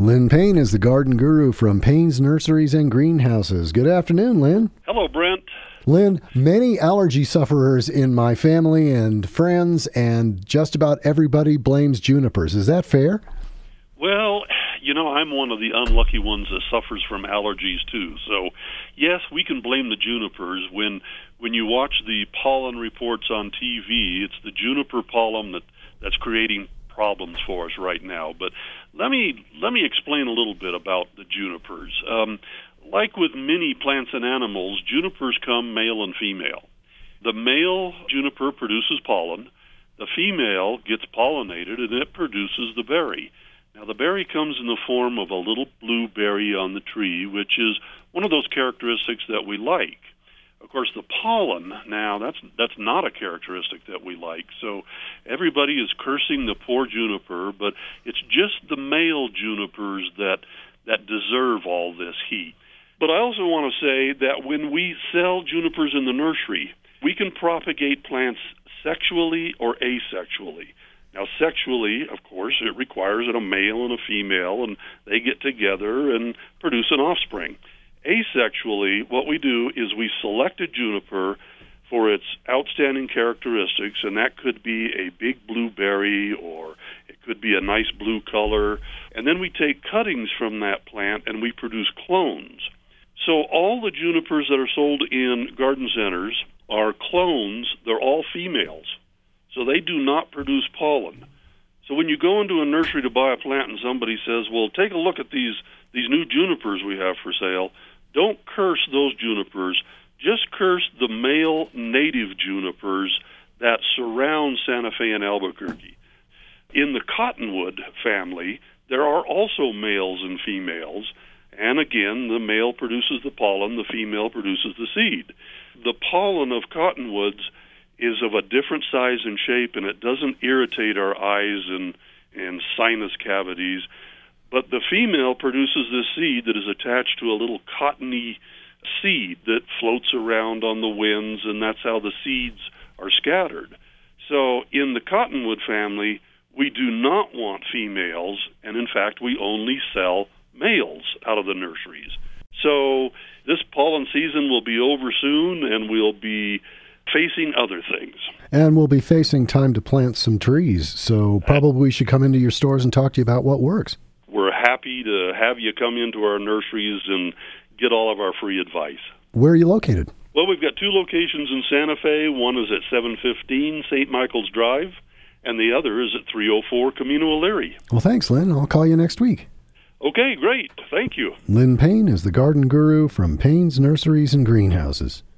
Lynn Payne is the garden guru from Payne's Nurseries and Greenhouses. Good afternoon, Lynn. Hello, Brent. Lynn, many allergy sufferers in my family and friends, and just about everybody blames junipers. Is that fair? Well, I'm one of the unlucky ones that suffers from allergies, too. So, yes, we can blame the junipers. When you watch the pollen reports on TV, it's the juniper pollen that's creating problems for us right now. But let me explain a little bit about the junipers. Like with many plants and animals, junipers come male and female. The male juniper produces pollen. The female gets pollinated, and it produces the berry. Now, the berry comes in the form of a little blue berry on the tree, which is one of those characteristics that we like. Of course, the pollen, now, that's not a characteristic that we like. So everybody is cursing the poor juniper, but it's just the male junipers that deserve all this heat. But I also want to say that when we sell junipers in the nursery, we can propagate plants sexually or asexually. Now, sexually, of course, it requires a male and a female, and they get together and produce an offspring. Asexually, what we do is we select a juniper for its outstanding characteristics, and that could be a big blue berry or it could be a nice blue color. And then we take cuttings from that plant and we produce clones. So all the junipers that are sold in garden centers are clones. They're all females. So they do not produce pollen. So when you go into a nursery to buy a plant and somebody says, well, take a look at these new junipers we have for sale, don't curse those junipers. Just curse the male native junipers that surround Santa Fe and Albuquerque. In the cottonwood family, there are also males and females. And again, the male produces the pollen, the female produces the seed. The pollen of cottonwoods is of a different size and shape, and it doesn't irritate our eyes and sinus cavities. But the female produces this seed that is attached to a little cottony seed that floats around on the winds, and that's how the seeds are scattered. So in the cottonwood family, we do not want females, and in fact, we only sell males out of the nurseries. So this pollen season will be over soon, and we'll be facing other things. And we'll be facing time to plant some trees, so probably we should come into your stores and talk to you about what works. We're happy to have you come into our nurseries and get all of our free advice. Where are you located? Well, we've got two locations in Santa Fe. One is at 715 St. Michael's Drive, and the other is at 304 Camino O'Leary. Well, thanks, Lynn. I'll call you next week. Okay, great. Thank you. Lynn Payne is the garden guru from Payne's Nurseries and Greenhouses.